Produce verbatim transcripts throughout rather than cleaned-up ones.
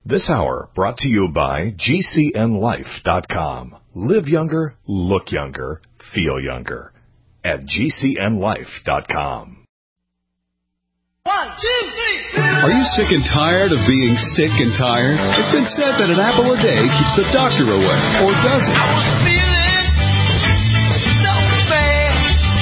This hour brought to you by G C N life dot com. Live younger, look younger, feel younger at G C N life dot com. One, two, three. Are you sick and tired of being sick and tired? It's been said that an apple a day keeps the doctor away, or does it? I was feeling so bad.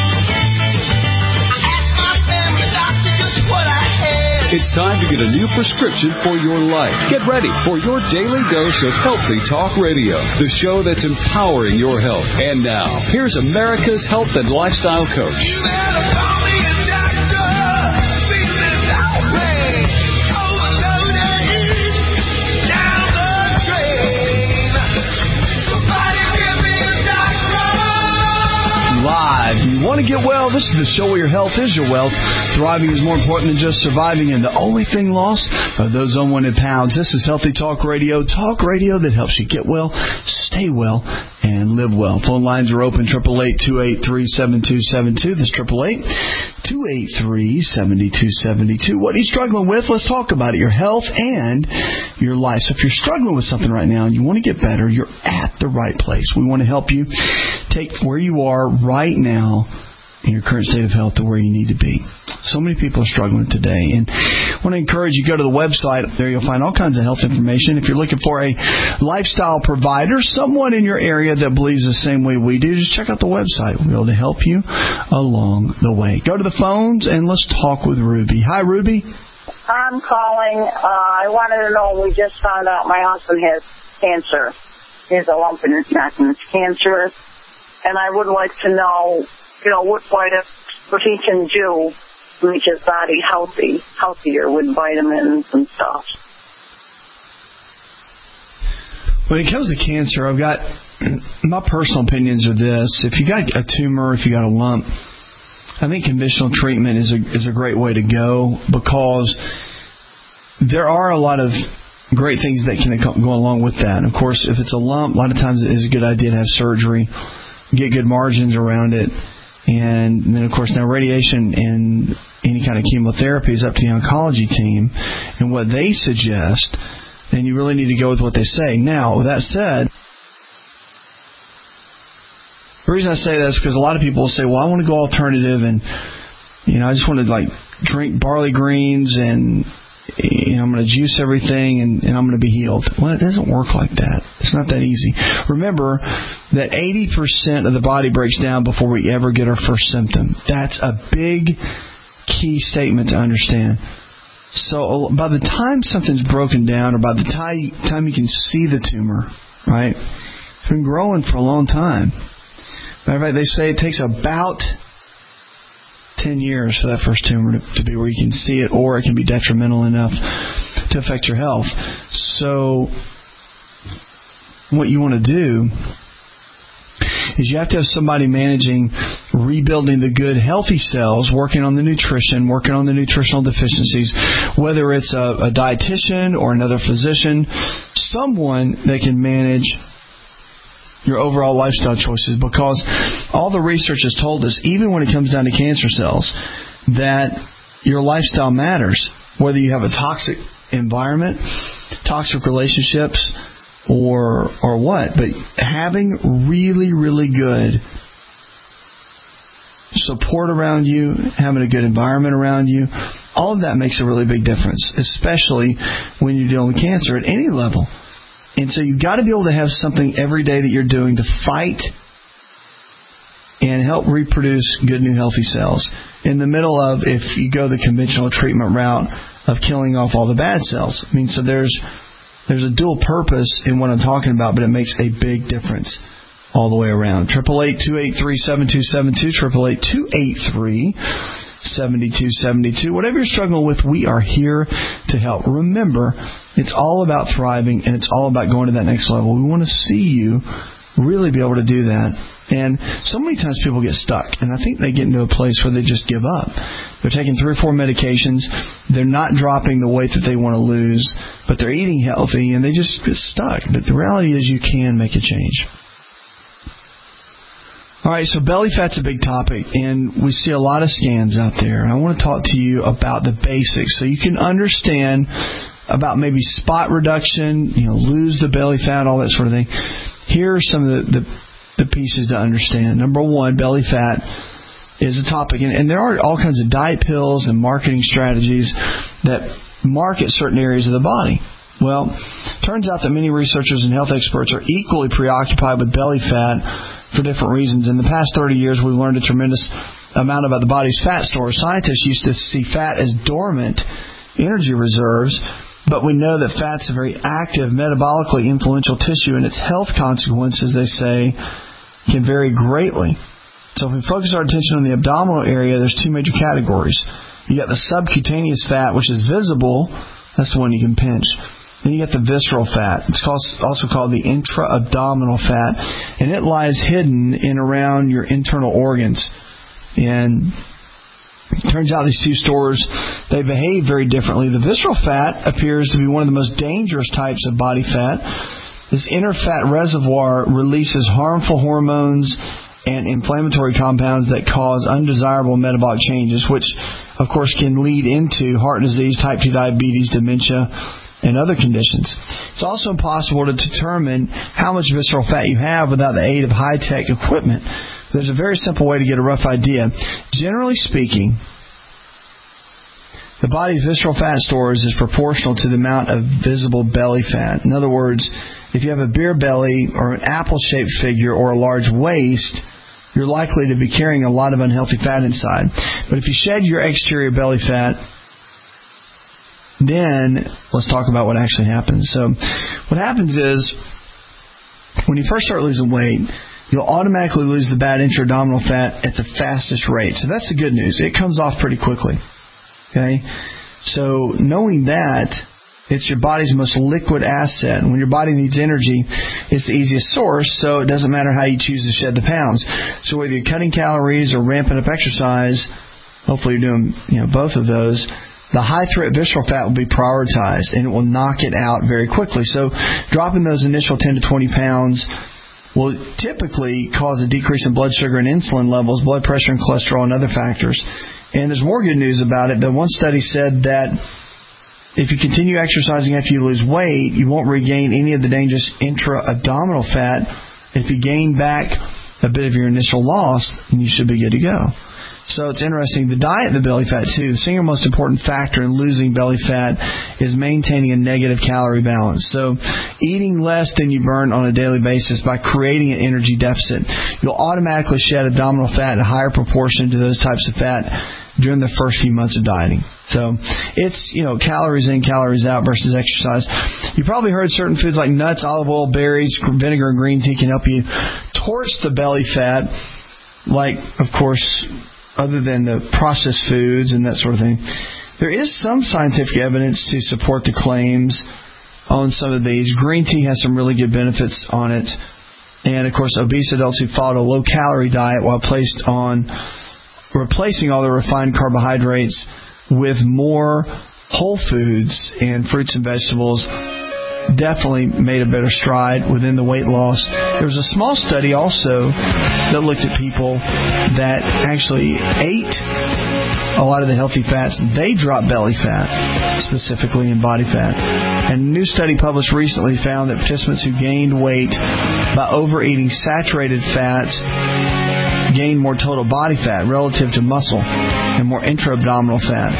I asked my family doctor just what I had. It's time to get a new prescription for your life. Get ready for your daily dose of Healthy Talk Radio, the show that's empowering your health. And now, here's America's health and lifestyle coach. You better call me a doctor. Feeling outrage. Overloaded. Down the drain. Somebody give me a doctor. Live. You want to get well? This is the show where your health is your wealth. Thriving is more important than just surviving, and the only thing lost are those unwanted pounds. This is Healthy Talk Radio, talk radio that helps you get well, stay well, and live well. Phone lines are open, eight eight eight, two eight three, seven two seven two. This is eight eight eight, two eight three, seven two seven two. What are you struggling with? Let's talk about it, your health and your life. So if you're struggling with something right now and you want to get better, you're at the right place. We want to help you take where you are right now in your current state of health to where you need to be. So many people are struggling today, and I want to encourage you to go to the website. There you'll find all kinds of health information. If you're looking for a lifestyle provider, someone in your area that believes the same way we do, just check out the website. We'll be able to help you along the way. Go to the phones, and let's talk with Ruby. Hi, Ruby. I'm calling. Uh, I wanted to know, we just found out my husband has cancer. He has a lump in his neck, and it's cancerous. And I would like to know, you know, what, what, if, what he can do to make his body healthy, healthier with vitamins and stuff. When it comes to cancer, I've got, my personal opinions are this. If you got a tumor, if you got a lump, I think conventional treatment is a, is a great way to go, because there are a lot of great things that can go along with that. And of course, if it's a lump, a lot of times it is a good idea to have surgery, get good margins around it. And then, of course, now radiation and any kind of chemotherapy is up to the oncology team and what they suggest. And you really need to go with what they say. Now, with that said, the reason I say that is because a lot of people will say, well, I want to go alternative, and, you know, I just want to, like, drink barley greens, and, you know, I'm going to juice everything, and, and I'm going to be healed. Well, it doesn't work like that. It's not that easy. Remember that eighty percent of the body breaks down before we ever get our first symptom. That's a big key statement to understand. So by the time something's broken down, or by the time you can see the tumor, right, it's been growing for a long time. Matter of fact, they say it takes about ten years for that first tumor to, to be where you can see it, or it can be detrimental enough to affect your health. So what you want to do is you have to have somebody managing rebuilding the good, healthy cells, working on the nutrition, working on the nutritional deficiencies, whether it's a, a dietitian or another physician, someone that can manage your overall lifestyle choices, because all the research has told us, even when it comes down to cancer cells, that your lifestyle matters, whether you have a toxic environment, toxic relationships, or or what. But having really, really good support around you, having a good environment around you, all of that makes a really big difference, especially when you're dealing with cancer at any level. And so you've got to be able to have something every day that you're doing to fight and help reproduce good, new, healthy cells. In the middle of, if you go the conventional treatment route of killing off all the bad cells. I mean, so there's there's a dual purpose in what I'm talking about, but it makes a big difference all the way around. eight eight eight, two eight three, seven two seven two, eight eight eight, two eight three, seven two seven two. Whatever you're struggling with, we are here to help. Remember, it's all about thriving, and it's all about going to that next level. We want to see you really be able to do that. And so many times people get stuck, and I think they get into a place where they just give up. They're taking three or four medications. They're not dropping the weight that they want to lose, but they're eating healthy, and they just get stuck. But the reality is you can make a change. All right, so belly fat's a big topic, and we see a lot of scams out there. I want to talk to you about the basics so you can understand about maybe spot reduction, you know, lose the belly fat, all that sort of thing. Here are some of the, the, the pieces to understand. Number one, belly fat is a topic, and, and there are all kinds of diet pills and marketing strategies that market certain areas of the body. Well, turns out that many researchers and health experts are equally preoccupied with belly fat for different reasons. In the past thirty years, we've learned a tremendous amount about the body's fat stores. Scientists used to see fat as dormant energy reserves, but we know that fat's a very active, metabolically influential tissue, and its health consequences, they say, can vary greatly. So if we focus our attention on the abdominal area, there's two major categories. You got the subcutaneous fat, which is visible. That's the one you can pinch. Then you got the visceral fat. It's also called the intra-abdominal fat, and it lies hidden in around your internal organs. And it turns out these two stores, they behave very differently. The visceral fat appears to be one of the most dangerous types of body fat. This inner fat reservoir releases harmful hormones and inflammatory compounds that cause undesirable metabolic changes, which, of course, can lead into heart disease, type two diabetes, dementia, and other conditions. It's also impossible to determine how much visceral fat you have without the aid of high-tech equipment. There's a very simple way to get a rough idea. Generally speaking, the body's visceral fat stores is proportional to the amount of visible belly fat. In other words, if you have a beer belly or an apple-shaped figure or a large waist, you're likely to be carrying a lot of unhealthy fat inside. But if you shed your exterior belly fat, then let's talk about what actually happens. So what happens is, when you first start losing weight, you'll automatically lose the bad intra-abdominal fat at the fastest rate. So that's the good news. It comes off pretty quickly. Okay? So knowing that, it's your body's most liquid asset. And when your body needs energy, it's the easiest source, so it doesn't matter how you choose to shed the pounds. So whether you're cutting calories or ramping up exercise, hopefully you're doing you know both of those, the high-threat visceral fat will be prioritized, and it will knock it out very quickly. So dropping those initial ten to twenty pounds will typically cause a decrease in blood sugar and insulin levels, blood pressure and cholesterol, and other factors. And there's more good news about it. The one study said that if you continue exercising after you lose weight, you won't regain any of the dangerous intra-abdominal fat. If you gain back a bit of your initial loss, then you should be good to go. So it's interesting. The diet of the belly fat, too, the single most important factor in losing belly fat is maintaining a negative calorie balance. So eating less than you burn on a daily basis by creating an energy deficit, you'll automatically shed abdominal fat in a higher proportion to those types of fat during the first few months of dieting. So it's, you know, calories in, calories out versus exercise. You probably heard certain foods like nuts, olive oil, berries, vinegar, and green tea can help you torch the belly fat, like, of course, other than the processed foods and that sort of thing. There is some scientific evidence to support the claims on some of these. Green tea has some really good benefits on it. And, of course, obese adults who followed a low-calorie diet while placed on replacing all the refined carbohydrates with more whole foods and fruits and vegetables definitely made a better stride within the weight loss. There was a small study also that looked at people that actually ate a lot of the healthy fats. They dropped belly fat, specifically in body fat. And a new study published recently found that participants who gained weight by overeating saturated fats gained more total body fat relative to muscle and more intra-abdominal fat.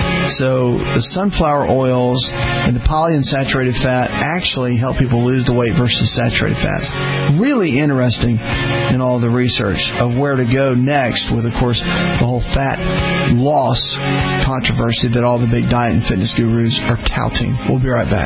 So the sunflower oils and the polyunsaturated fat actually help people lose the weight versus saturated fats. Really interesting in all the research of where to go next with, of course, the whole fat loss controversy that all the big diet and fitness gurus are touting. We'll be right back.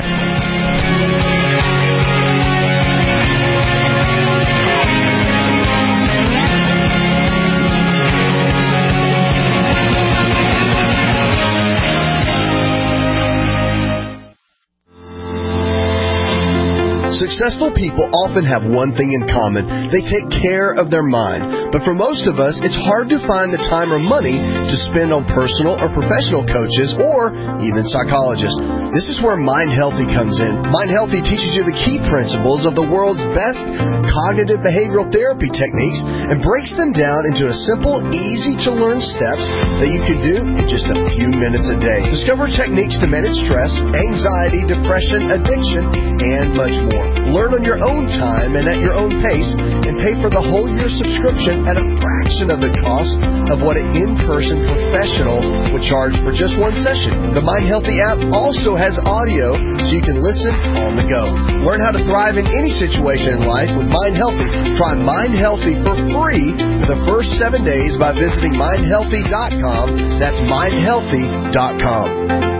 Successful people often have one thing in common. They take care of their mind. But for most of us, it's hard to find the time or money to spend on personal or professional coaches or even psychologists. This is where Mind Healthy comes in. Mind Healthy teaches you the key principles of the world's best cognitive behavioral therapy techniques and breaks them down into a simple, easy-to-learn steps that you can do in just a few minutes a day. Discover techniques to manage stress, anxiety, depression, addiction, and much more. Learn on your own time and at your own pace, and pay for the whole year subscription at a fraction of the cost of what an in-person professional would charge for just one session. The Mind Healthy app also has audio so you can listen on the go. Learn how to thrive in any situation in life with Mind Healthy. Try Mind Healthy for free for the first seven days by visiting mind healthy dot com. That's mind healthy dot com.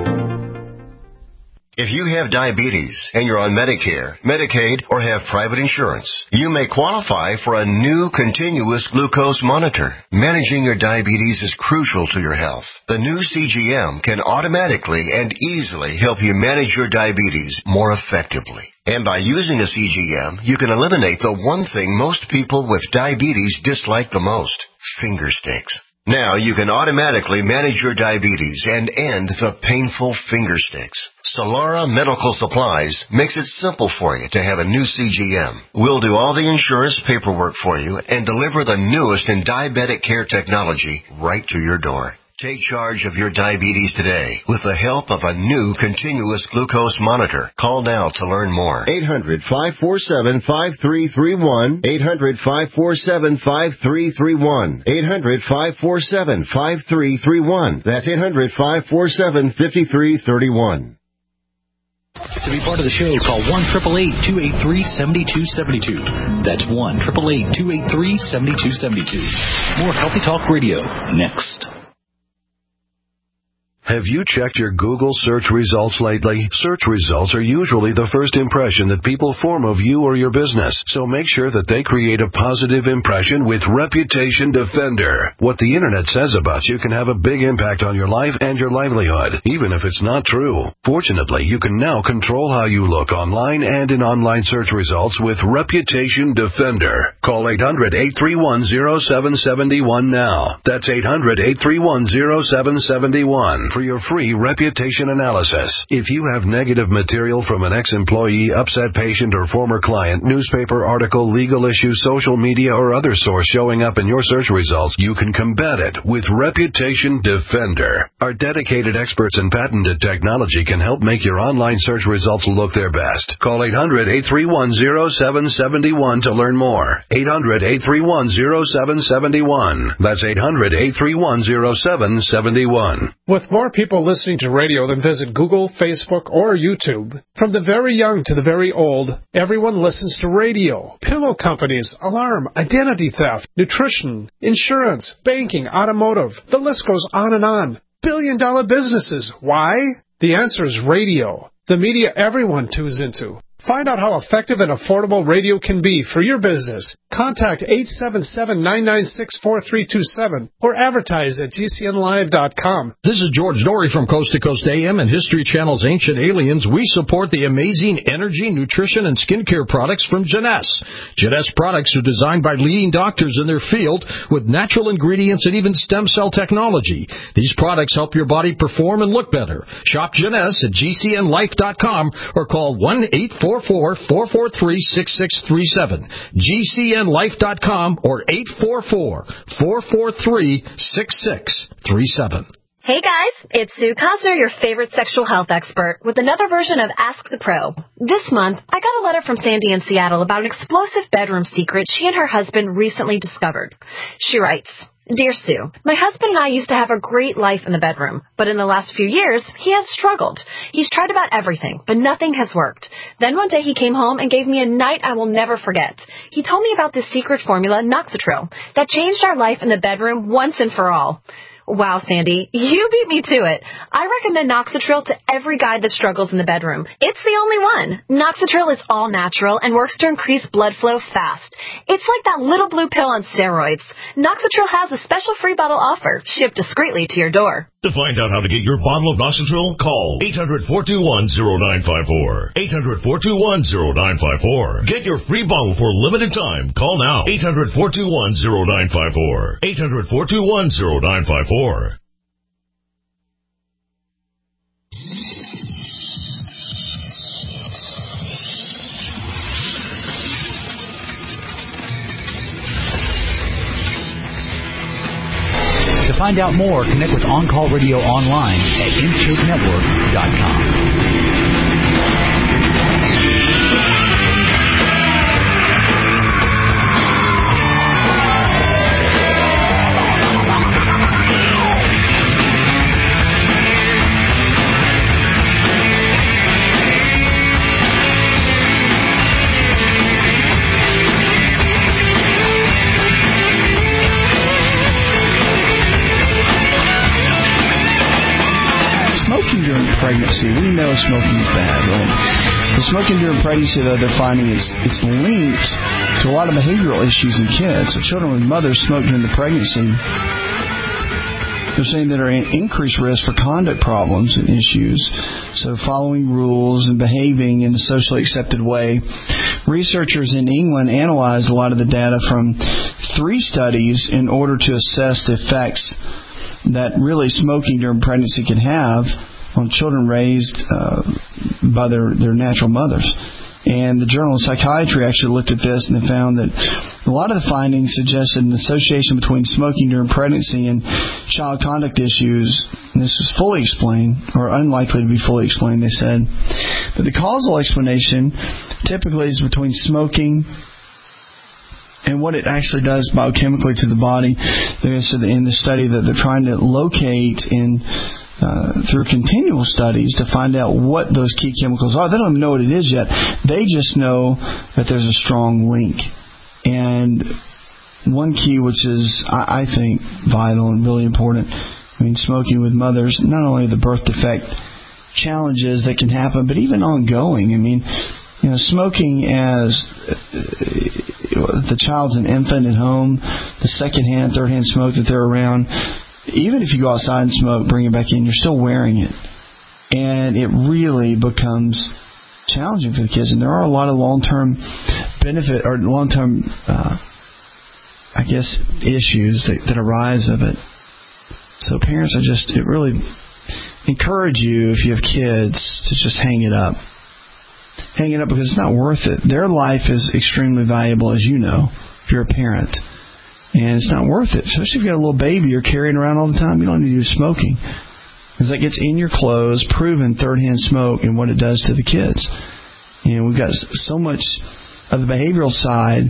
If you have diabetes and you're on Medicare, Medicaid, or have private insurance, you may qualify for a new continuous glucose monitor. Managing your diabetes is crucial to your health. The new C G M can automatically and easily help you manage your diabetes more effectively. And by using a C G M, you can eliminate the one thing most people with diabetes dislike the most: finger sticks. Now you can automatically manage your diabetes and end the painful finger sticks. Solara Medical Supplies makes it simple for you to have a new C G M. We'll do all the insurance paperwork for you and deliver the newest in diabetic care technology right to your door. Take charge of your diabetes today with the help of a new continuous glucose monitor. Call now to learn more. eight hundred, five four seven, five three three one. eight hundred, five four seven, five three three one. eight hundred, five four seven, five three three one. That's eight hundred, five four seven, five three three one. To be part of the show, call one eight eight eight, two eight three, seven two seven two. That's one eight eight eight, two eight three, seven two seven two. More Healthy Talk Radio next. Have you checked your Google search results lately? Search results are usually the first impression that people form of you or your business, so make sure that they create a positive impression with Reputation Defender. What the Internet says about you can have a big impact on your life and your livelihood, even if it's not true. Fortunately, you can now control how you look online and in online search results with Reputation Defender. Call eight hundred, eight three one, zero seven seven one now. That's eight hundred, eight three one, zero seven seven one. For your free reputation analysis. If you have negative material from an ex-employee, upset patient, or former client, newspaper article, legal issue, social media, or other source showing up in your search results, you can combat it with Reputation Defender. Our dedicated experts in patented technology can help make your online search results look their best. Call eight hundred, eight three one, zero seven seven one to learn more. eight hundred, eight three one, zero seven seven one. That's eight hundred, eight three one, zero seven seven one. With more people listening to radio than visit Google, Facebook, or YouTube, from the very young to the very old, everyone listens to radio. Pillow companies, alarm, identity theft, nutrition, insurance, banking, automotive. The list goes on and on. Billion dollar businesses. Why? The answer is radio. The media everyone tunes into. Find out how effective and affordable radio can be for your business. Contact eight seven seven, nine nine six, four three two seven or advertise at G C N live dot com. This is George Norrie from Coast to Coast A M and History Channel's Ancient Aliens. We support the amazing energy, nutrition, and skincare products from Jeunesse. Jeunesse products are designed by leading doctors in their field with natural ingredients and even stem cell technology. These products help your body perform and look better. Shop Jeunesse at G C N life dot com or call one eight four four, four four three, six six three seven. G C N life dot com or eight four four, four four three, six six three seven. Hey guys, it's Sue Cosner, your favorite sexual health expert, with another version of Ask the Pro. This month, I got a letter from Sandy in Seattle about an explosive bedroom secret she and her husband recently discovered. She writes, Dear Sue, my husband and I used to have a great life in the bedroom, but in the last few years, he has struggled. He's tried about everything, but nothing has worked. Then one day he came home and gave me a night I will never forget. He told me about this secret formula, Noxitril, that changed our life in the bedroom once and for all. Wow, Sandy, you beat me to it. I recommend Noxitril to every guy that struggles in the bedroom. It's the only one. Noxitril is all natural and works to increase blood flow fast. It's like that little blue pill on steroids. Noxitril has a special free bottle offer shipped discreetly to your door. To find out how to get your bottle of Noxitril, call eight hundred, four two one, zero nine five four. eight hundred, four two one, zero nine five four. Get your free bottle for a limited time. Call now. eight hundred, four two one, zero nine five four. eight hundred, four two one, zero nine five four. To find out more, connect with On Call Radio online at intake network dot com. Pregnancy. We know smoking is bad, right? The smoking during pregnancy, though, they're finding it's, it's linked to a lot of behavioral issues in kids. So children with mothers smoke during the pregnancy, they're saying that are in increased risk for conduct problems and issues. So following rules and behaving in a socially accepted way. Researchers in England analyzed a lot of the data from three studies in order to assess the effects that really smoking during pregnancy can have on children raised uh, by their, their natural mothers. And the Journal of Psychiatry actually looked at this, and they found that a lot of the findings suggested an association between smoking during pregnancy and child conduct issues. And this is fully explained, or unlikely to be fully explained, they said. But the causal explanation typically is between smoking and what it actually does biochemically to the body. They said in the study that they're trying to locate in Uh, through continual studies to find out what those key chemicals are. They don't even know what it is yet. They just know that there's a strong link. And one key, which is, I, I think, vital and really important, I mean, smoking with mothers, not only the birth defect challenges that can happen, but even ongoing. I mean, you know, smoking as uh, the child's an infant at home, the secondhand, third-hand smoke that they're around, even if you go outside and smoke, bring it back in, you're still wearing it. And it really becomes challenging for the kids. And there are a lot of long-term benefit, or long-term, uh, I guess, issues that, that arise of it. So parents, I just, it really encourage you, if you have kids, to just hang it up. Hang it up because it's not worth it. Their life is extremely valuable, as you know, if you're a parent. And it's not worth it, especially if you've got a little baby you're carrying around all the time. You don't need to do smoking, because that gets in your clothes, proven third-hand smoke and what it does to the kids. And we've got so much of the behavioral side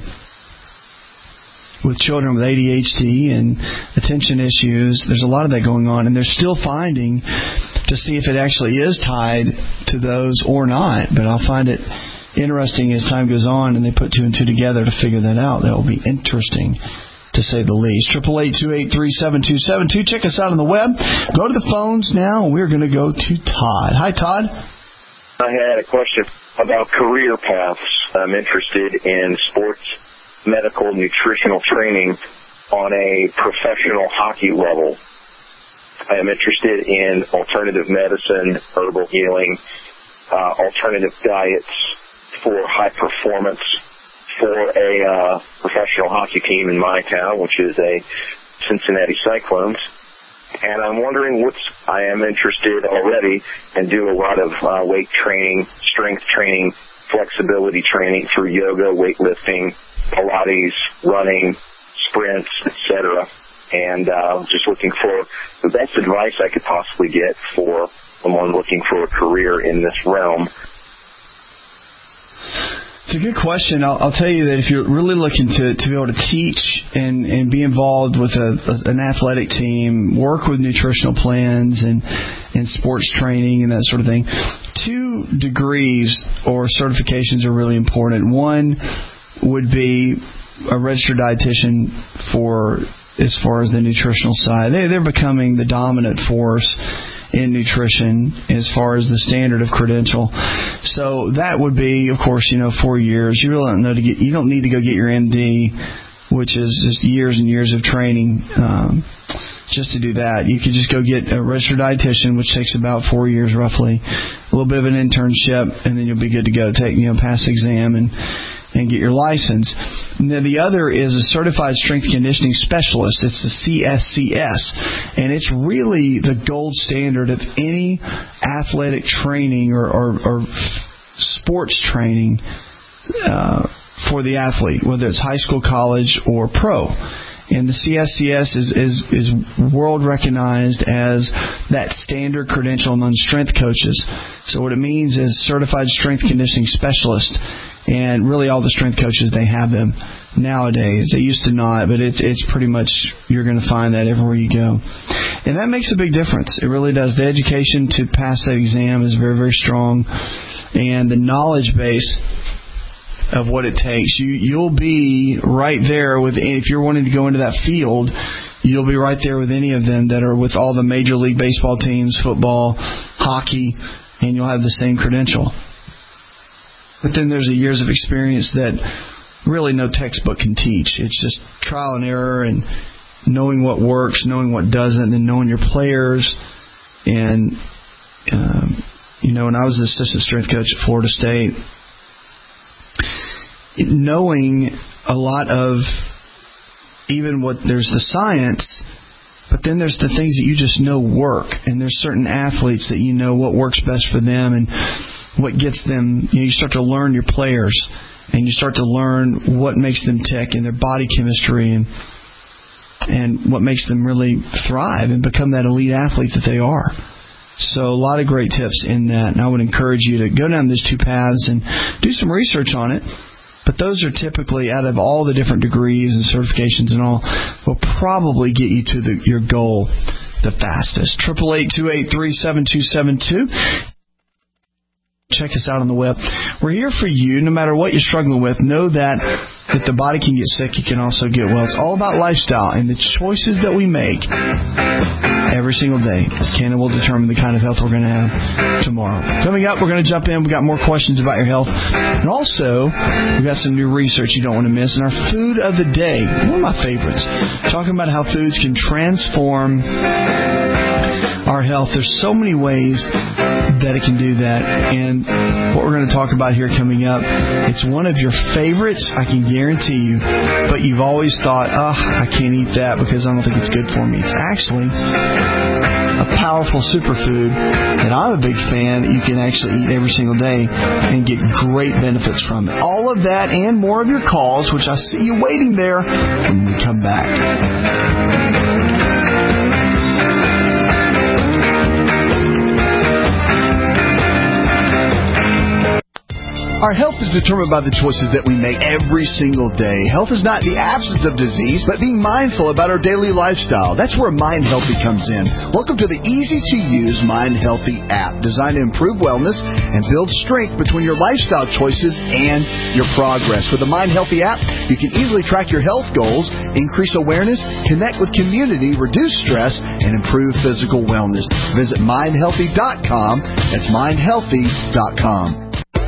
with children with A D H D and attention issues. There's a lot of that going on, and they're still finding to see if it actually is tied to those or not. But I'll find it interesting as time goes on, and they put two and two together to figure that out. That will be interesting, to say the least. Triple eight two eight three seven two seven two. Check us out on the web. Go to the phones now. We're going to go to Todd. Hi, Todd. I had a question about career paths. I'm interested in sports, medical, nutritional training on a professional hockey level. I am interested in alternative medicine, herbal healing, uh, alternative diets for high performance for a uh, professional hockey team in my town, which is a Cincinnati Cyclones. And I'm wondering what's, I am interested already and do a lot of uh, weight training, strength training, flexibility training through yoga, weightlifting, Pilates, running, sprints, et cetera. And uh, just looking for the best advice I could possibly get for someone looking for a career in this realm. It's a good question. I'll, I'll tell you that if you're really looking to, to be able to teach and, and be involved with a, a, an athletic team, work with nutritional plans and, and sports training and that sort of thing, two degrees or certifications are really important. One would be a registered dietitian for as far as the nutritional side. They, they're becoming the dominant force in nutrition as far as the standard of credential. So that would be, of course, you know, four years. You really don't know to get. You don't need to go get your M D, which is just years and years of training. Um, just to do that. You could just go get a registered dietitian, which takes about four years roughly, a little bit of an internship, and then you'll be good to go. Take, you know, pass the exam and and get your license. And then the other is a certified strength conditioning specialist. It's the C S C S, and it's really the gold standard of any athletic training or, or, or sports training uh, for the athlete, whether it's high school, college, or pro. And the C S C S is, is, is world recognized as that standard credential among strength coaches. So what it means is certified strength conditioning specialist. And really all the strength coaches, they have them nowadays. They used to not, but it's it's pretty much, you're going to find that everywhere you go. And that makes a big difference. It really does. The education to pass that exam is very, very strong. And the knowledge base of what it takes, you, you'll be right there with, if you're wanting to go into that field, you'll be right there with any of them that are with all the Major League Baseball teams, football, hockey, and you'll have the same credential. But then there's the years of experience that really no textbook can teach. It's just trial and error and knowing what works, knowing what doesn't, and knowing your players. And, um, you know, when I was the assistant strength coach at Florida State, knowing a lot of even what there's the science, but then there's the things that you just know work. And there's certain athletes that you know what works best for them and what gets them, you know, you start to learn your players and you start to learn what makes them tick and their body chemistry and and what makes them really thrive and become that elite athlete that they are. So a lot of great tips in that, and I would encourage you to go down these two paths and do some research on it. But those are typically, out of all the different degrees and certifications and all, will probably get you to the, your goal the fastest. eight eight eight, two eight three, seven two seven two. Check us out on the web. We're here for you no matter what you're struggling with. Know that if the body can get sick, it can also get well. It's all about lifestyle, and the choices that we make every single day can and will determine the kind of health we're going to have tomorrow. Coming up, we're going to jump in. We've got more questions about your health. And also, we've got some new research you don't want to miss. And our food of the day, one of my favorites, talking about how foods can transform our health. There's so many ways that it can do that. And what we're going to talk about here coming up, it's one of your favorites, I can guarantee you, but you've always thought, oh, I can't eat that because I don't think it's good for me. It's actually a powerful superfood that I'm a big fan that you can actually eat every single day and get great benefits from it. All of that and more of your calls, which I see you waiting there when we come back. Our health is determined by the choices that we make every single day. Health is not the absence of disease, but being mindful about our daily lifestyle. That's where Mind Healthy comes in. Welcome to the easy-to-use Mind Healthy app, designed to improve wellness and build strength between your lifestyle choices and your progress. With the Mind Healthy app, you can easily track your health goals, increase awareness, connect with community, reduce stress, and improve physical wellness. Visit mind healthy dot com. That's mind healthy dot com.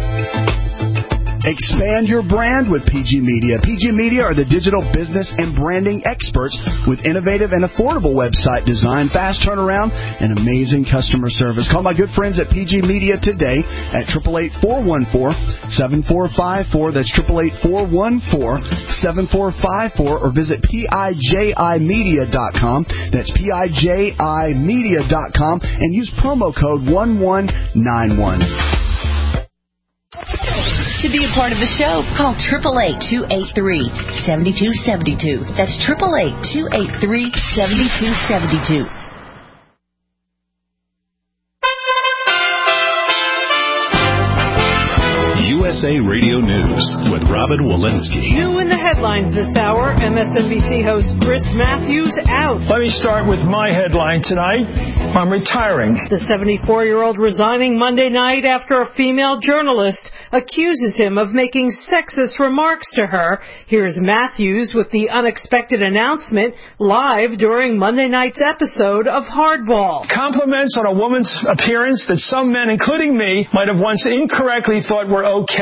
Expand your brand with P G Media. P G Media are the digital business and branding experts with innovative and affordable website design, fast turnaround, and amazing customer service. Call my good friends at P G Media today at eight eight eight, four one four, seven four five four. That's eight eight eight, four one four, seven four five four. Or visit P I J I media dot com. That's P I J I media dot com. And use promo code one one nine one. To be a part of the show, call eight eight eight, two eight three, seven two seven two. That's eight eight eight, two eight three, seven two seven two. U S A Radio News with Robin Walensky. New in the headlines this hour, M S N B C host Chris Matthews out. Let me start with my headline tonight. I'm retiring. The seventy-four-year-old resigning Monday night after a female journalist accuses him of making sexist remarks to her. Here's Matthews with the unexpected announcement live during Monday night's episode of Hardball. Compliments on a woman's appearance that some men, including me, might have once incorrectly thought were okay.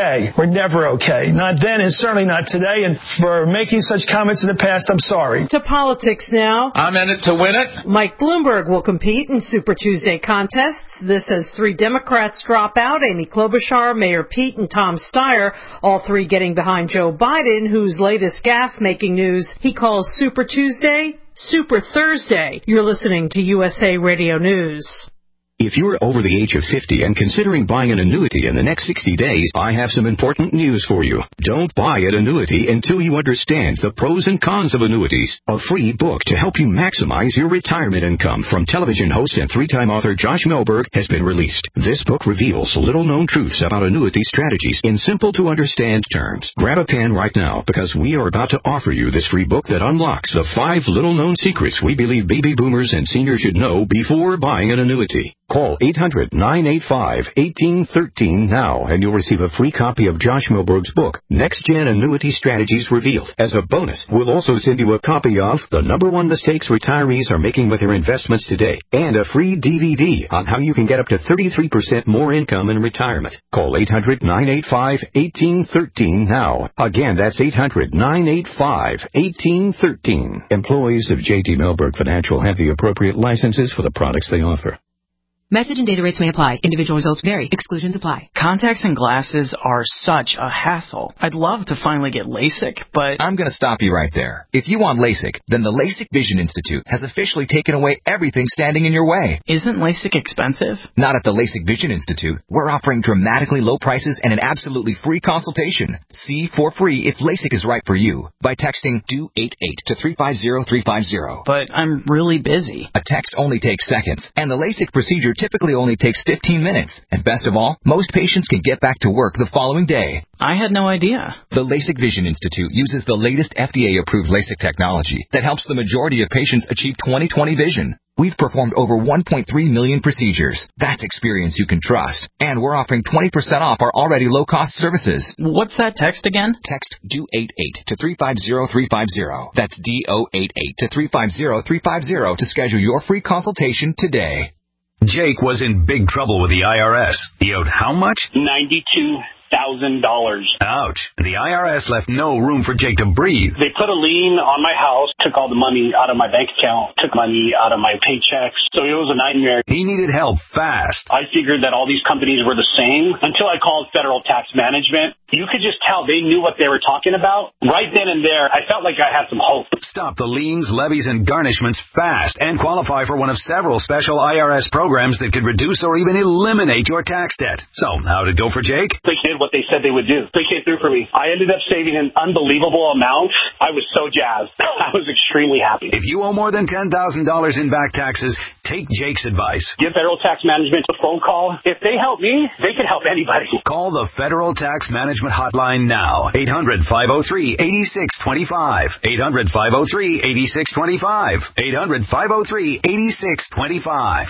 okay. We're never okay. Not then and certainly not today. And for making such comments in the past, I'm sorry. To politics now. I'm in it to win it. Mike Bloomberg will compete in Super Tuesday contests. This as three Democrats drop out, Amy Klobuchar, Mayor Pete, and Tom Steyer, all three getting behind Joe Biden, whose latest gaffe making news he calls Super Tuesday, Super Thursday. You're listening to U S A Radio News. If you're over the age of fifty and considering buying an annuity in the next sixty days, I have some important news for you. Don't buy an annuity until you understand the pros and cons of annuities. A free book to help you maximize your retirement income from television host and three-time author Josh Melberg has been released. This book reveals little-known truths about annuity strategies in simple-to-understand terms. Grab a pen right now because we are about to offer you this free book that unlocks the five little-known secrets we believe baby boomers and seniors should know before buying an annuity. Call eight hundred, nine eight five, one eight one three now and you'll receive a free copy of Josh Melberg's book, Next Gen Annuity Strategies Revealed. As a bonus, we'll also send you a copy of The Number One Mistakes Retirees Are Making with Their Investments Today and a free D V D on how you can get up to thirty-three percent more income in retirement. Call eight hundred, nine eight five, one eight one three now. Again, that's eight hundred, nine eight five, one eight one three. Employees of J D Melberg Financial have the appropriate licenses for the products they offer. Message and data rates may apply. Individual results vary. Exclusions apply. Contacts and glasses are such a hassle. I'd love to finally get LASIK, but... I'm going to stop you right there. If you want LASIK, then the LASIK Vision Institute has officially taken away everything standing in your way. Isn't LASIK expensive? Not at the LASIK Vision Institute. We're offering dramatically low prices and an absolutely free consultation. See for free if LASIK is right for you by texting do eight eight to three five zero three five zero. But I'm really busy. A text only takes seconds, and the LASIK procedure typically only takes fifteen minutes. And best of all, most patients can get back to work the following day. I had no idea. The LASIK Vision Institute uses the latest F D A-approved LASIK technology that helps the majority of patients achieve twenty twenty vision. We've performed over one point three million procedures. That's experience you can trust. And we're offering twenty percent off our already low-cost services. What's that text again? Text do eight eight to three five zero three five zero. That's D O eight eight to three five zero three five zero to schedule your free consultation today. Jake was in big trouble with the I R S. He owed how much? ninety-two thousand dollars. Ouch. The I R S left no room for Jake to breathe. They put a lien on my house, took all the money out of my bank account, took money out of my paychecks. So it was a nightmare. He needed help fast. I figured that all these companies were the same until I called Federal Tax Management. You could just tell they knew what they were talking about. Right then and there, I felt like I had some hope. Stop the liens, levies, and garnishments fast and qualify for one of several special I R S programs that could reduce or even eliminate your tax debt. So, how'd it go for Jake? They did what they said they would do. They came through for me. I ended up saving an unbelievable amount. I was so jazzed. I was extremely happy. If you owe more than ten thousand dollars in back taxes, take Jake's advice. Give Federal Tax Management a phone call. If they help me, they can help anybody. Call the Federal Tax Management Hotline now. eight hundred, five oh three, eight six two five. eight hundred, five oh three, eight six two five. eight hundred, five oh three, eight six two five.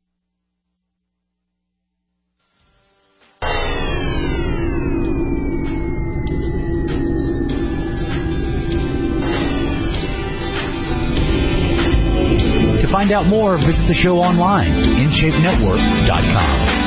To find out more, visit the show online, in shape network dot com.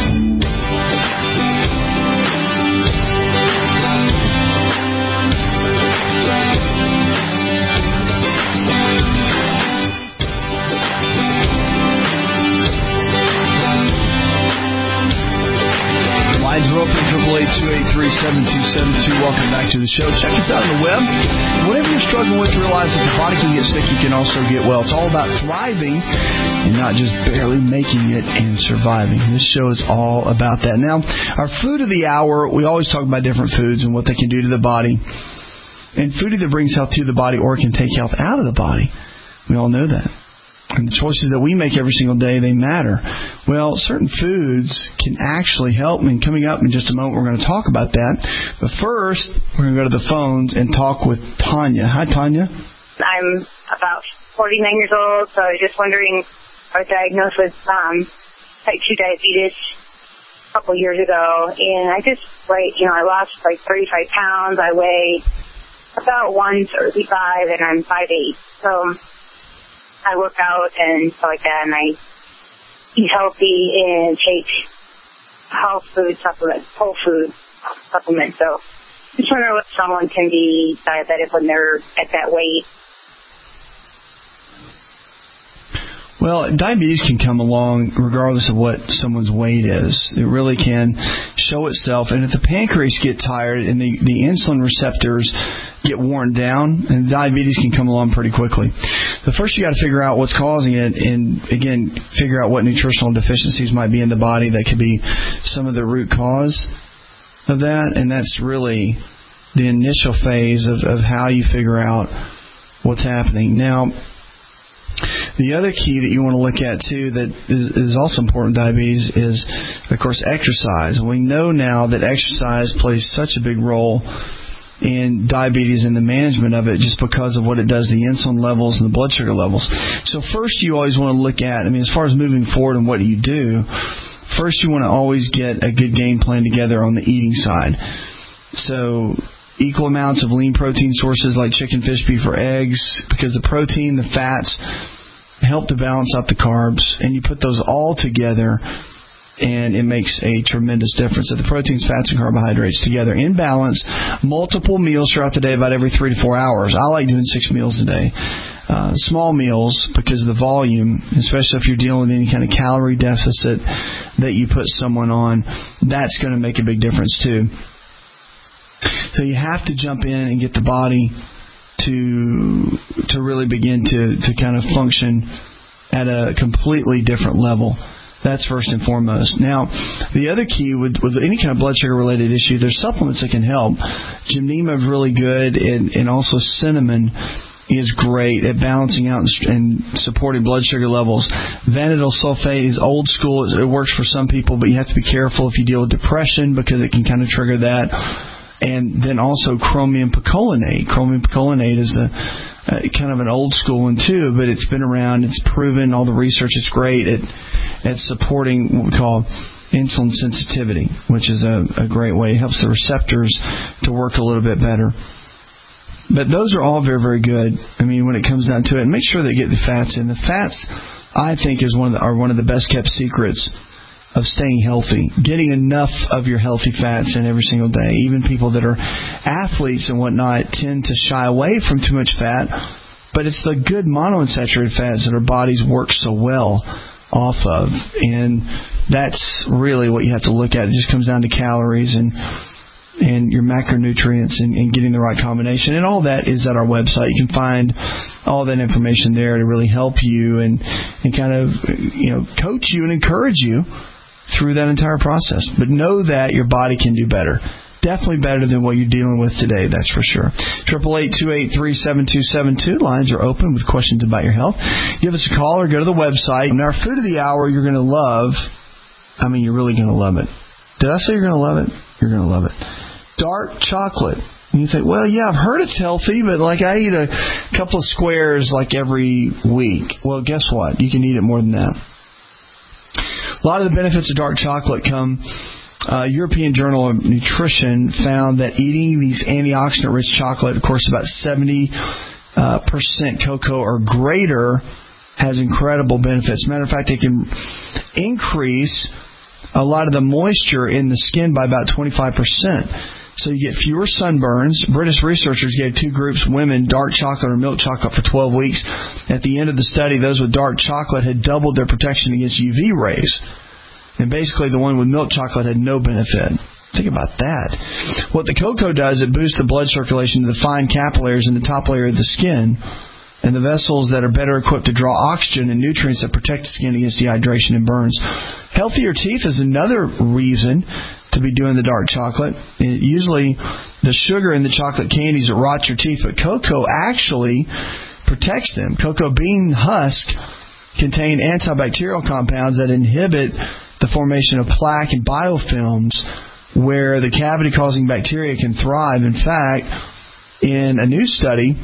Lines are open, triple eight, two eight three, seven two seven two. Welcome back to the show. Check us out on the web. Whatever you're struggling with, realize that the body can get sick, you can also get well. It's all about thriving and not just barely making it and surviving. This show is all about that. Now, our food of the hour, we always talk about different foods and what they can do to the body. And food either brings health to the body or can take health out of the body. We all know that. And the choices that we make every single day, they matter. Well, certain foods can actually help. And coming up in just a moment, we're going to talk about that. But first, we're going to go to the phones and talk with Tanya. Hi, Tanya. I'm about forty-nine years old, so I was just wondering, I was diagnosed with um, type two diabetes a couple years ago. And I just, like, you know, I lost like thirty-five pounds. I weigh about one thirty-five, and I'm five eight. So I work out and stuff like that, and I eat healthy and take health food supplements, whole food. supplement. So just wondering if someone can be diabetic when they're at that weight. Well, diabetes can come along regardless of what someone's weight is. It really can show itself. And if the pancreas get tired and the, the insulin receptors get worn down, and diabetes can come along pretty quickly. But first you got to figure out what's causing it, and again, figure out what nutritional deficiencies might be in the body that could be some of the root cause of that. And that's really the initial phase of, of how you figure out what's happening. Now, the other key that you want to look at, too, that is, is also important in diabetes is, of course, exercise. We know now that exercise plays such a big role in diabetes and the management of it just because of what it does to the insulin levels and the blood sugar levels. So first you always want to look at, I mean, as far as moving forward and what do you do, first you want to always get a good game plan together on the eating side. So equal amounts of lean protein sources like chicken, fish, beef, or eggs, because the protein, the fats, help to balance out the carbs, and you put those all together, and it makes a tremendous difference. So the proteins, fats, and carbohydrates together in balance, multiple meals throughout the day, about every three to four hours. I like doing six meals a day. Uh, small meals, because of the volume, especially if you're dealing with any kind of calorie deficit that you put someone on, that's going to make a big difference too. So you have to jump in and get the body to to really begin to, to kind of function at a completely different level. That's first and foremost. Now, the other key with, with any kind of blood sugar related issue, there's supplements that can help. Gymnema is really good, and, and also cinnamon is great at balancing out and, and supporting blood sugar levels. Vanadyl sulfate is old school. It works for some people, but you have to be careful if you deal with depression because it can kind of trigger that. And then also chromium picolinate. Chromium picolinate is a, a kind of an old school one too, but it's been around. It's proven. All the research is great at at supporting what we call insulin sensitivity, which is a, a great way. It helps the receptors to work a little bit better. But those are all very, very good. I mean, when it comes down to it, and make sure they get the fats in. The fats, I think, is one of the, are one of the best kept secrets of staying healthy, getting enough of your healthy fats in every single day. Even people that are athletes and whatnot tend to shy away from too much fat, but it's the good monounsaturated fats that our bodies work so well off of, and that's really what you have to look at. It just comes down to calories and and your macronutrients and, and getting the right combination, and all that is at our website. You can find all that information there to really help you and and kind of, you know, coach you and encourage you through that entire process. But know that your body can do better. Definitely better than what you're dealing with today, that's for sure. Triple eight two eight three seven two seven two. Lines are open with questions about your health. Give us a call or go to the website. And our food of the hour you're going to love. I mean, you're really going to love it. Did I say you're going to love it? You're going to love it. Dark chocolate. And you think, well, yeah, I've heard it's healthy, but like I eat a couple of squares like every week. Well, guess what? You can eat it more than that. A lot of the benefits of dark chocolate come. Uh, European Journal of Nutrition found that eating these antioxidant-rich chocolate, of course, about seventy percent uh, cocoa or greater, has incredible benefits. Matter of fact, it can increase a lot of the moisture in the skin by about twenty-five percent. So you get fewer sunburns. British researchers gave two groups, women, dark chocolate or milk chocolate for twelve weeks. At the end of the study, those with dark chocolate had doubled their protection against U V rays. And basically the one with milk chocolate had no benefit. Think about that. What the cocoa does, it boosts the blood circulation to the fine capillaries in the top layer of the skin, and the vessels that are better equipped to draw oxygen and nutrients that protect the skin against dehydration and burns. Healthier teeth is another reason to be doing the dark chocolate. It, usually the sugar in the chocolate candies that rot your teeth, but cocoa actually protects them. Cocoa bean husk contain antibacterial compounds that inhibit the formation of plaque and biofilms where the cavity-causing bacteria can thrive. In fact, in a new study,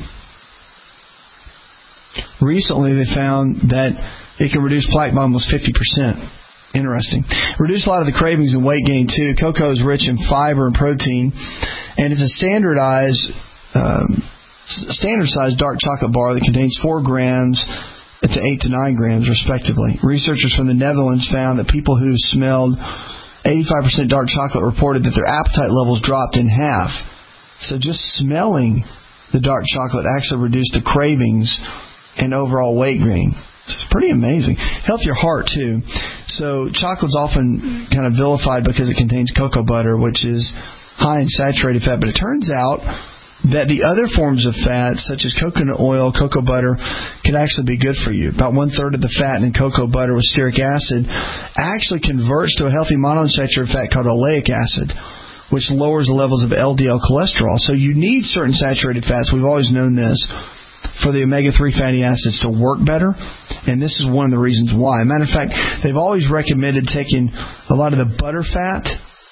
recently they found that it can reduce plaque by almost fifty percent. Interesting. Reduce a lot of the cravings and weight gain, too. Cocoa is rich in fiber and protein, and it's a standardized, um, standard-sized dark chocolate bar that contains four grams to eight to nine grams, respectively. Researchers from the Netherlands found that people who smelled eighty-five percent dark chocolate reported that their appetite levels dropped in half. So just smelling the dark chocolate actually reduced the cravings and overall weight gain. It's pretty amazing. Help your heart, too. So chocolate's often kind of vilified because it contains cocoa butter, which is high in saturated fat. But it turns out that the other forms of fat, such as coconut oil, cocoa butter, can actually be good for you. About one-third of the fat in cocoa butter with stearic acid actually converts to a healthy monounsaturated fat called oleic acid, which lowers the levels of L D L cholesterol. So you need certain saturated fats. We've always known this, for the omega three fatty acids to work better, and this is one of the reasons why. Matter of fact, they've always recommended taking a lot of the butter fat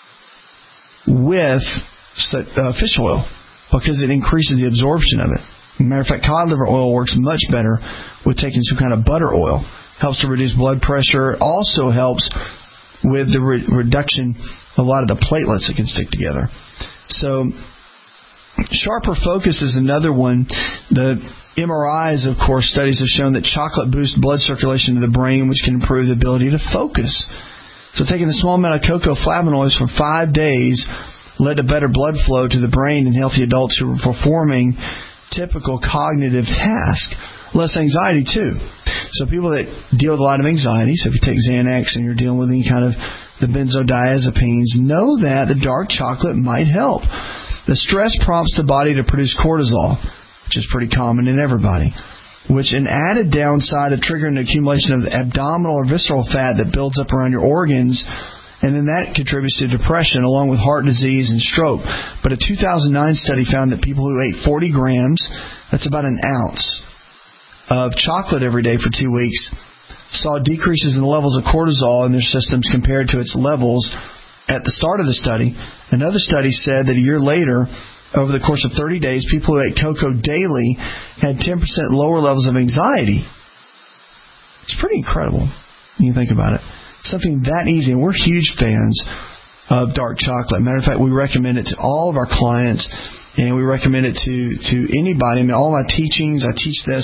with uh, fish oil because it increases the absorption of it. Matter of fact, cod liver oil works much better with taking some kind of butter oil. Helps to reduce blood pressure. Also helps with the re- reduction of a lot of the platelets that can stick together. So sharper focus is another one. The M R Is, of course, studies have shown that chocolate boosts blood circulation to the brain, which can improve the ability to focus. So taking a small amount of cocoa flavonoids for five days led to better blood flow to the brain in healthy adults who were performing typical cognitive tasks. Less anxiety, too. So people that deal with a lot of anxiety, so if you take Xanax and you're dealing with any kind of the benzodiazepines, know that the dark chocolate might help. The stress prompts the body to produce cortisol, which is pretty common in everybody, which an added downside of triggering the accumulation of abdominal or visceral fat that builds up around your organs, and then that contributes to depression along with heart disease and stroke. But a two thousand nine study found that people who ate forty grams, that's about an ounce, of chocolate every day for two weeks, saw decreases in the levels of cortisol in their systems compared to its levels at the start of the study. Another study said that a year later, over the course of thirty days, people who ate cocoa daily had ten percent lower levels of anxiety. It's pretty incredible when you think about it. Something that easy, and we're huge fans of dark chocolate. Matter of fact, we recommend it to all of our clients, and we recommend it to, to anybody. I mean, all my teachings, I teach this.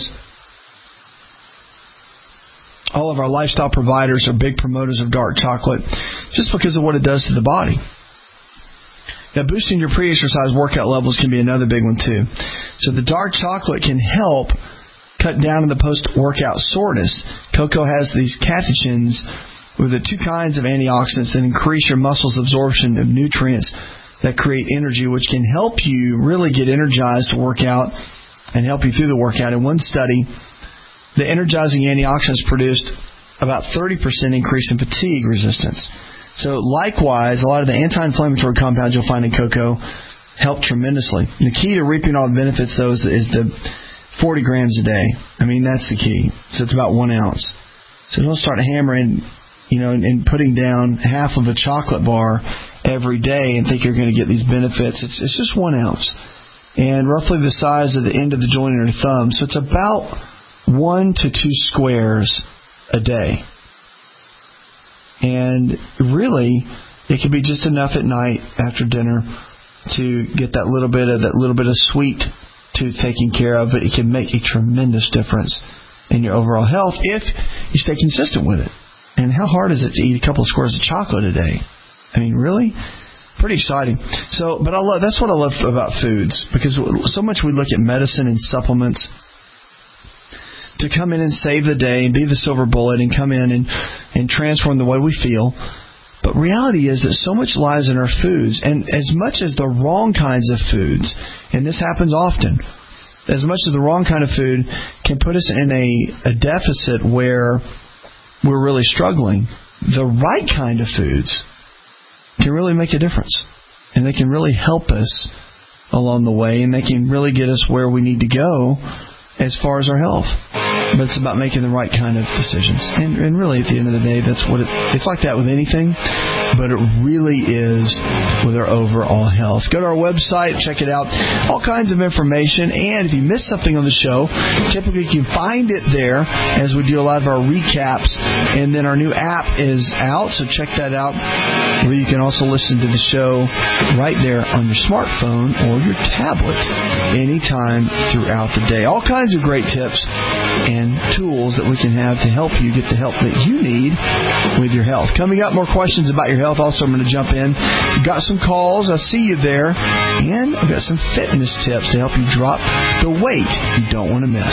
All of our lifestyle providers are big promoters of dark chocolate just because of what it does to the body. Now, boosting your pre-exercise workout levels can be another big one, too. So the dark chocolate can help cut down on the post-workout soreness. Cocoa has these catechins with the two kinds of antioxidants that increase your muscles' absorption of nutrients that create energy, which can help you really get energized to work out and help you through the workout. In one study, the energizing antioxidants produced about thirty percent increase in fatigue resistance. So likewise, a lot of the anti-inflammatory compounds you'll find in cocoa help tremendously. The key to reaping all the benefits, though, is, is the forty grams a day. I mean, that's the key. So it's about one ounce. So don't start hammering, you know, and, and putting down half of a chocolate bar every day and think you're going to get these benefits. It's, it's just one ounce. And roughly the size of the end of the joint in your thumb. So it's about one to two squares a day. And really, it could be just enough at night after dinner to get that little bit of that little bit of sweet tooth taken care of, but it can make a tremendous difference in your overall health if you stay consistent with it. And how hard is it to eat a couple of squares of chocolate a day? I mean, really? Pretty exciting. So, but I love, that's what I love about foods, because so much we look at medicine and supplements to come in and save the day and be the silver bullet and come in and, and transform the way we feel. But reality is that so much lies in our foods, and as much as the wrong kinds of foods, and this happens often, as much as the wrong kind of food can put us in a, a deficit where we're really struggling, the right kind of foods can really make a difference. And they can really help us along the way, and they can really get us where we need to go as far as our health. But it's about making the right kind of decisions. And, and really, at the end of the day, that's what it, it's like that with anything, but it really is with our overall health. Go to our website, check it out. All kinds of information. And if you missed something on the show, typically you can find it there as we do a lot of our recaps. And then our new app is out, so check that out, where you can also listen to the show right there on your smartphone or your tablet anytime throughout the day. All kinds of great tips and tools that we can have to help you get the help that you need with your health. Coming up, more questions about your health Health. Also, I'm going to jump in. Got some calls. I see you there. And I've got some fitness tips to help you drop the weight you don't want to miss.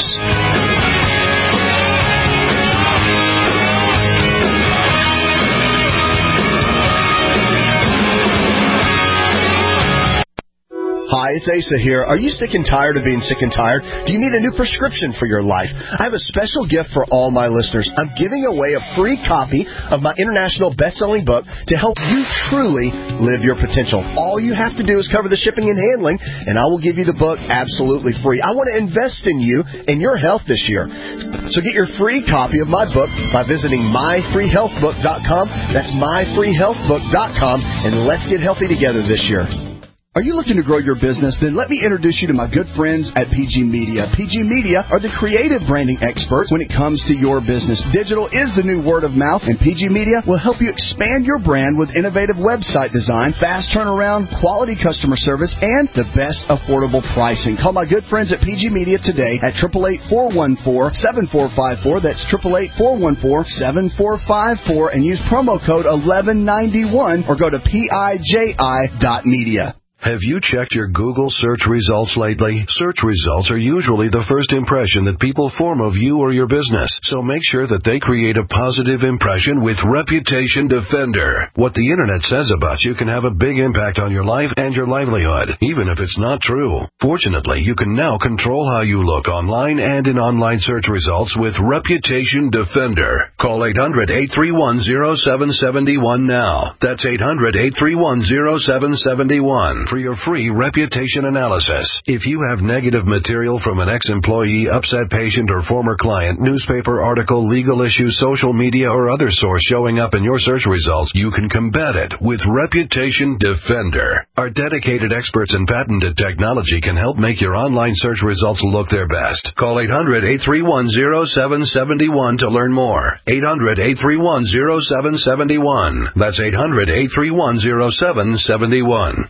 Hi, it's Asa here. Are you sick and tired of being sick and tired? Do you need a new prescription for your life? I have a special gift for all my listeners. I'm giving away a free copy of my international best-selling book to help you truly live your potential. All you have to do is cover the shipping and handling, and I will give you the book absolutely free. I want to invest in you and your health this year. So get your free copy of my book by visiting my free health book dot com. That's my free health book dot com, and let's get healthy together this year. Are you looking to grow your business? Then let me introduce you to my good friends at P G Media. P G Media are the creative branding experts when it comes to your business. Digital is the new word of mouth, and P G Media will help you expand your brand with innovative website design, fast turnaround, quality customer service, and the best affordable pricing. Call my good friends at P G Media today at eight eight eight, four one four, seven four five four. That's eight eight eight, four one four, seven four five four, and use promo code eleven ninety-one or go to P I J I dot media. Have you checked your Google search results lately? Search results are usually the first impression that people form of you or your business, so make sure that they create a positive impression with Reputation Defender. What the Internet says about you can have a big impact on your life and your livelihood, even if it's not true. Fortunately, you can now control how you look online and in online search results with Reputation Defender. Call eight hundred, eight three one, zero seven seven one now. That's eight hundred, eight three one, zero seven seven one. For your free reputation analysis. If you have negative material from an ex-employee, upset patient, or former client, newspaper article, legal issue, social media, or other source showing up in your search results, you can combat it with Reputation Defender. Our dedicated experts in patented technology can help make your online search results look their best. Call eight hundred, eight three one, zero seven seven one to learn more. eight hundred, eight three one, zero seven seven one. That's eight hundred, eight three one, zero seven seven one.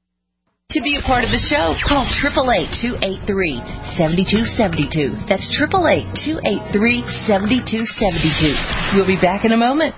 To be a part of the show, call eight eight eight, two eight three, seven two seven two. That's eight eight eight, two eight three, seven two seven two. We'll be back in a moment.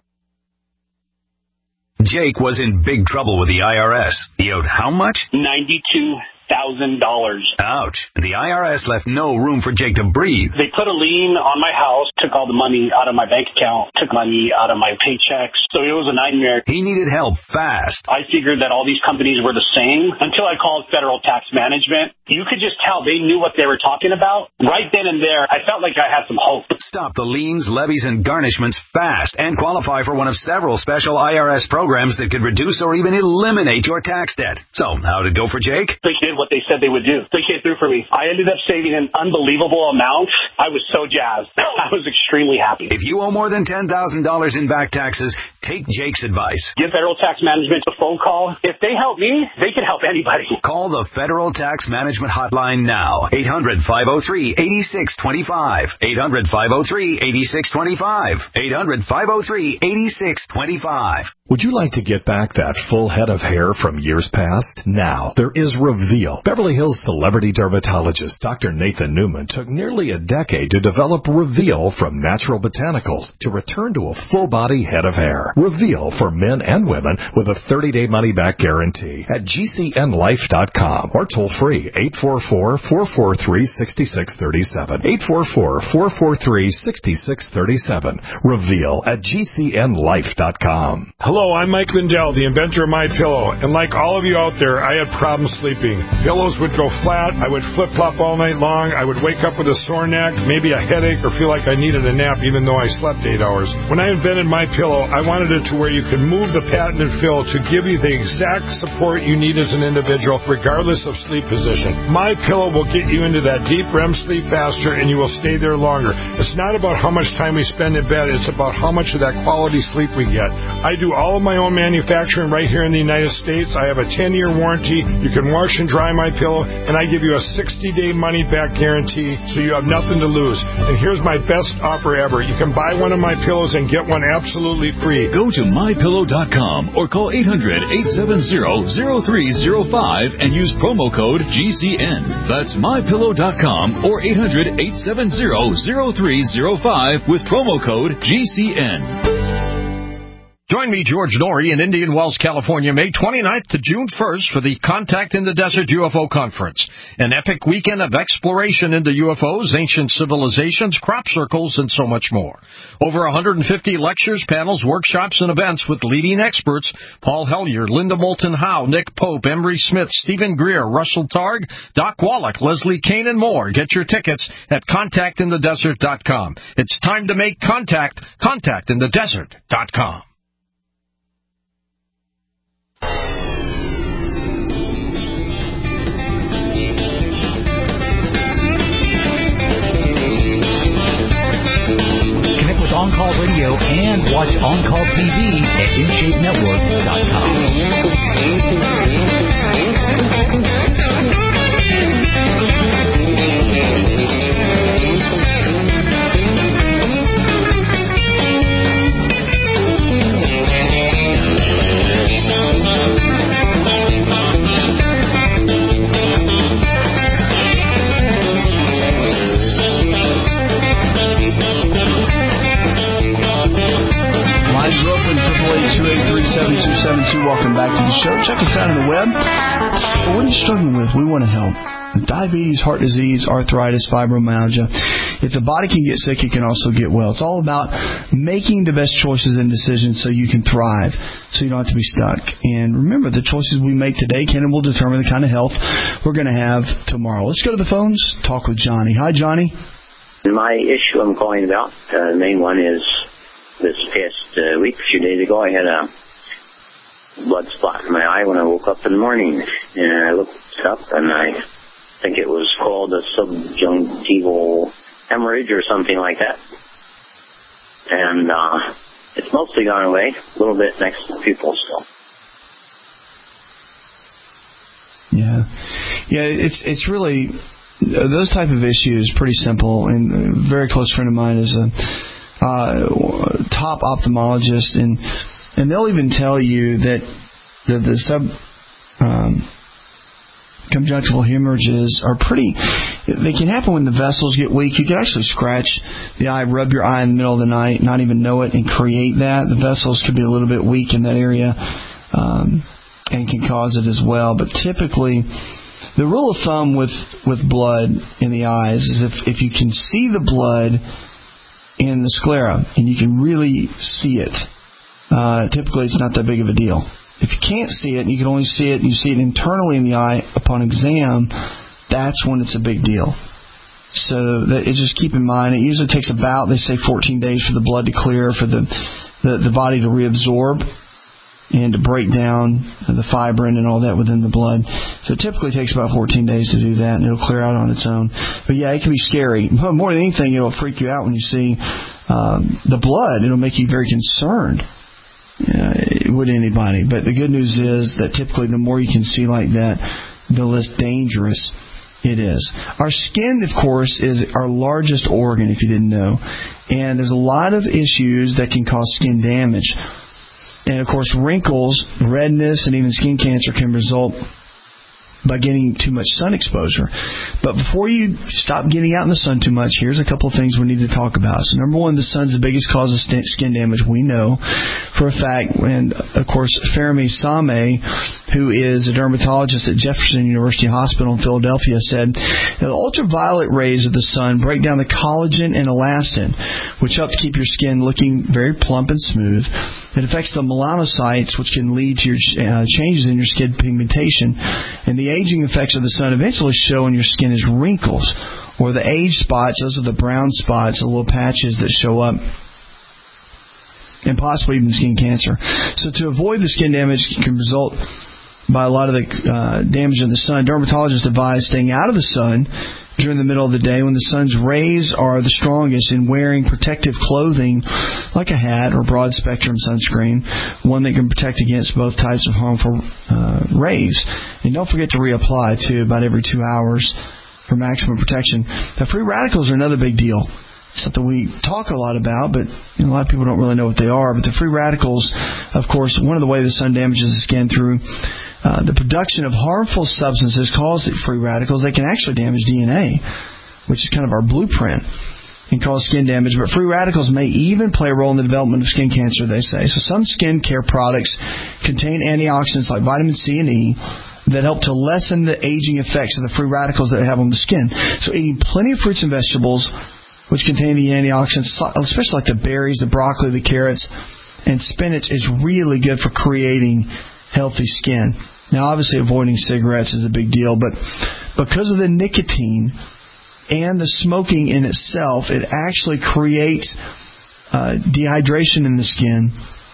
Jake was in big trouble with the I R S. He owed how much? ninety-two thousand dollars. Ouch. The I R S left no room for Jake to breathe. They put a lien on my house, took all the money out of my bank account, took money out of my paychecks. So it was a nightmare. He needed help fast. I figured that all these companies were the same until I called Federal Tax Management. You could just tell they knew what they were talking about. Right then and there, I felt like I had some hope. Stop the liens, levies, and garnishments fast and qualify for one of several special I R S programs that could reduce or even eliminate your tax debt. So, how'd it go for Jake? They did what they said they would do. They came through for me. I ended up saving an unbelievable amount. I was so jazzed. I was extremely happy. If you owe more than ten thousand dollars in back taxes, take Jake's advice. Give Federal Tax Management a phone call. If they help me, they can help anybody. Call the Federal Tax Management Hotline now. eight hundred, five oh three, eight six two five. eight hundred, five oh three, eight six two five. eight hundred, five oh three, eight six two five. Would you like to get back that full head of hair from years past? Now, there is Reveal. Beverly Hills celebrity dermatologist Doctor Nathan Newman took nearly a decade to develop Reveal from natural botanicals to return to a full-body head of hair. Reveal for men and women with a thirty-day money-back guarantee at G C N life dot com or toll-free eight four four, four four three, six six three seven. eight four four, four four three, six six three seven. Reveal at G C N life dot com. Hello, I'm Mike Lindell, the inventor of MyPillow, and like all of you out there, I had problems sleeping. Pillows would go flat, I would flip-flop all night long, I would wake up with a sore neck, maybe a headache, or feel like I needed a nap even though I slept eight hours. When I invented MyPillow, I wanted it to where you can move the patented fill to give you the exact support you need as an individual, regardless of sleep position. MyPillow will get you into that deep R E M sleep faster, and you will stay there longer. It's not about how much time we spend in bed, it's about how much of that quality sleep we get. I do all of my own manufacturing right here in the United States. I have a ten-year warranty. You can wash and dry my pillow, and I give you a sixty-day money-back guarantee, so you have nothing to lose. And here's my best offer ever. You can buy one of my pillows and get one absolutely free. Go to my pillow dot com or call eight hundred, eight seven zero, zero three zero five and use promo code G C N. That's my pillow dot com or eight hundred, eight seven zero, zero three zero five with promo code G C N. Join me, George Norrie, in Indian Wells, California, May twenty-ninth to June first for the Contact in the Desert U F O Conference, an epic weekend of exploration into U F Os, ancient civilizations, crop circles, and so much more. Over one hundred fifty lectures, panels, workshops, and events with leading experts: Paul Hellyer, Linda Moulton Howe, Nick Pope, Emery Smith, Stephen Greer, Russell Targ, Doc Wallach, Leslie Kane, and more. Get your tickets at contact in the desert dot com. It's time to make contact. contact in the desert dot com. On Call Radio and watch On Call T V at in shape network dot two eight three, seven two seven two. Welcome back to the show. Check us out on the web. But what are you struggling with? We want to help. Diabetes, heart disease, arthritis, fibromyalgia. If the body can get sick, it can also get well. It's all about making the best choices and decisions so you can thrive, so you don't have to be stuck. And remember, the choices we make today can and will determine the kind of health we're going to have tomorrow. Let's go to the phones. Talk with Johnny. Hi, Johnny. My issue I'm calling about, uh, the main one is this past uh, week, a few days ago, I had a blood spot in my eye when I woke up in the morning. And I looked up, and I think it was called a subjunctival hemorrhage or something like that. And uh, it's mostly gone away, a little bit next to the pupil still. Yeah. Yeah, it's it's really, those type of issues, pretty simple. And a very close friend of mine is a Uh, top ophthalmologist, and and they'll even tell you that the, the sub um, conjunctival hemorrhages are pretty. They can happen when the vessels get weak. You can actually scratch the eye, rub your eye in the middle of the night, not even know it, and create that. The vessels could be a little bit weak in that area, um, and can cause it as well. But typically, the rule of thumb with with blood in the eyes is if if you can see the blood in the sclera, and you can really see it, uh, typically it's not that big of a deal. If you can't see it, and you can only see it, and you see it internally in the eye upon exam, that's when it's a big deal. So that, it just keep in mind, it usually takes about, they say, fourteen days for the blood to clear, for the, the, the body to reabsorb and to break down the fibrin and all that within the blood. So it typically takes about fourteen days to do that, and it'll clear out on its own. But yeah, it can be scary. More than anything, it'll freak you out when you see um, the blood. It'll make you very concerned. Yeah, it would anybody. But the good news is that typically the more you can see like that, the less dangerous it is. Our skin, of course, is our largest organ, if you didn't know. And there's a lot of issues that can cause skin damage. And, of course, wrinkles, redness, and even skin cancer can result by getting too much sun exposure. But before you stop getting out in the sun too much, here's a couple of things we need to talk about. So, number one, the sun's the biggest cause of skin damage. We know for a fact. And, of course, Fermi Same, who is a dermatologist at Jefferson University Hospital in Philadelphia, said that the ultraviolet rays of the sun break down the collagen and elastin, which help to keep your skin looking very plump and smooth. It affects the melanocytes, which can lead to your uh, changes in your skin pigmentation. And the aging effects of the sun eventually show in your skin as wrinkles, or the age spots. Those are the brown spots, the little patches that show up, and possibly even skin cancer. So to avoid the skin damage can result by a lot of the uh, damage of the sun, dermatologists advise staying out of the sun during the middle of the day when the sun's rays are the strongest, and wearing protective clothing like a hat or broad spectrum sunscreen, one that can protect against both types of harmful uh, rays. And don't forget to reapply too about every two hours for maximum protection. Now, free radicals are another big deal. Something we talk a lot about, but you know, a lot of people don't really know what they are. But the free radicals, of course, one of the ways the sun damages the skin through Uh, the production of harmful substances called free radicals. They can actually damage D N A, which is kind of our blueprint. and cause skin damage, but free radicals may even play a role in the development of skin cancer, they say. So some skin care products contain antioxidants like vitamin C and E that help to lessen the aging effects of the free radicals that they have on the skin. So eating plenty of fruits and vegetables, which contain the antioxidants, especially like the berries, the broccoli, the carrots, and spinach, is really good for creating healthy skin. Now, obviously, avoiding cigarettes is a big deal, but because of the nicotine and the smoking in itself, it actually creates uh, dehydration in the skin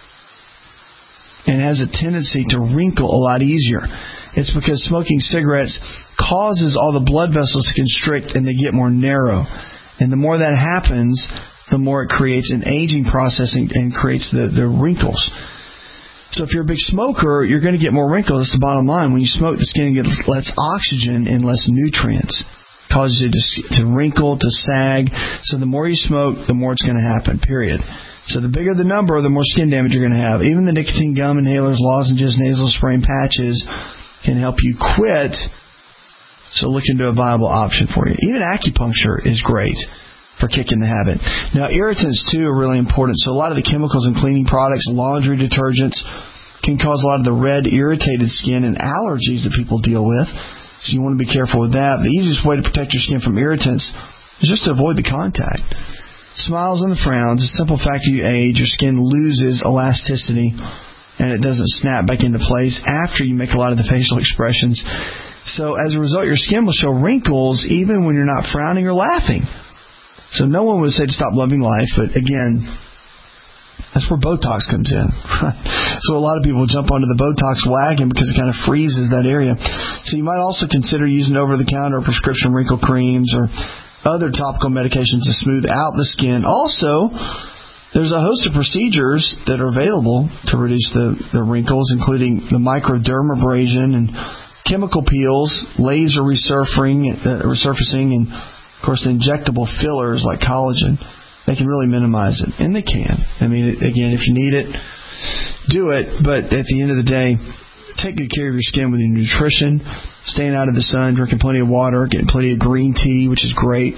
and has a tendency to wrinkle a lot easier. It's because smoking cigarettes causes all the blood vessels to constrict and they get more narrow. And the more that happens, the more it creates an aging process and, and creates the, the wrinkles. So if you're a big smoker, you're going to get more wrinkles. That's the bottom line. When you smoke, the skin gets less oxygen and less nutrients. It causes it to, to wrinkle, to sag. So the more you smoke, the more it's going to happen, period. So the bigger the number, the more skin damage you're going to have. Even the nicotine gum inhalers, lozenges, nasal spray, and patches can help you quit. So look into a viable option for you. Even acupuncture is great for kicking the habit. Now, irritants, too, are really important. So a lot of the chemicals in cleaning products, laundry detergents, can cause a lot of the red, irritated skin and allergies that people deal with. So you want to be careful with that. The easiest way to protect your skin from irritants is just to avoid the contact. Smiles and the frowns. The simple fact that you age, your skin loses elasticity and it doesn't snap back into place after you make a lot of the facial expressions. So as a result, your skin will show wrinkles even when you're not frowning or laughing. So no one would say to stop loving life, but again, that's where Botox comes in. So a lot of people jump onto the Botox wagon because it kind of freezes that area. So you might also consider using over-the-counter prescription wrinkle creams or other topical medications to smooth out the skin. Also, there's a host of procedures that are available to reduce the, the wrinkles, including the microdermabrasion and chemical peels, laser resurfacing, uh, resurfacing, and, of course, injectable fillers like collagen. They can really minimize it, and they can. I mean, again, if you need it, do it. But at the end of the day, take good care of your skin with your nutrition, staying out of the sun, drinking plenty of water, getting plenty of green tea, which is great,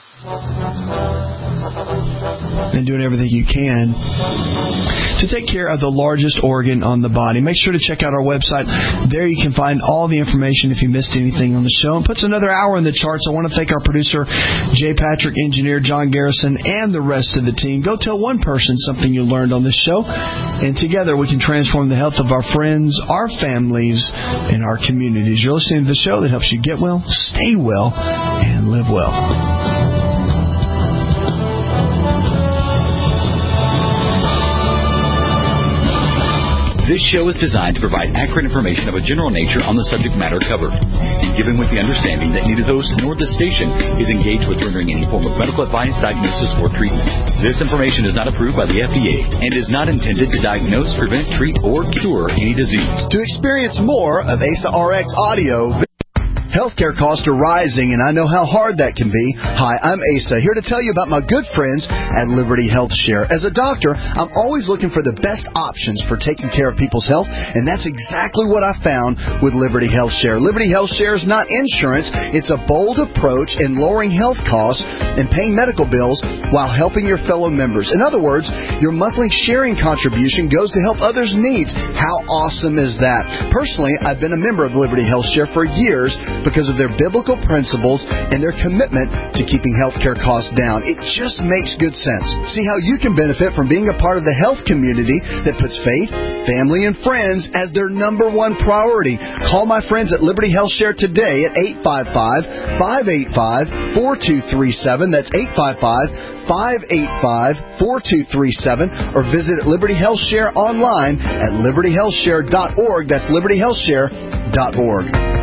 and doing everything you can to take care of the largest organ on the body. Make sure to check out our website. There you can find all the information if you missed anything on the show. And puts another hour in the charts. I want to thank our producer, Jay Patrick, engineer John Garrison, and the rest of the team. Go tell one person something you learned on this show, and together we can transform the health of our friends, our families, and our communities. You're listening to the show that helps you get well, stay well, and live well. This show is designed to provide accurate information of a general nature on the subject matter covered, and given with the understanding that neither host nor the station is engaged with rendering any form of medical advice, diagnosis, or treatment. This information is not approved by the F D A and is not intended to diagnose, prevent, treat, or cure any disease. To experience more of A S A R X audio, healthcare costs are rising, and I know how hard that can be. Hi, I'm Asa, here to tell you about my good friends at Liberty Health Share. As a doctor, I'm always looking for the best options for taking care of people's health, and that's exactly what I found with Liberty Health Share. Liberty Health Share is not insurance. It's a bold approach in lowering health costs and paying medical bills while helping your fellow members. In other words, your monthly sharing contribution goes to help others' needs. How awesome is that? Personally, I've been a member of Liberty Health Share for years, because of their biblical principles and their commitment to keeping healthcare costs down. It just makes good sense. See how you can benefit from being a part of the health community that puts faith, family, and friends as their number one priority. Call my friends at Liberty Health Share today at eight five five, five eight five, four two three seven. That's eight five five, five eight five, four two three seven. Or visit Liberty Health Share online at liberty health share dot org. That's liberty health share dot org.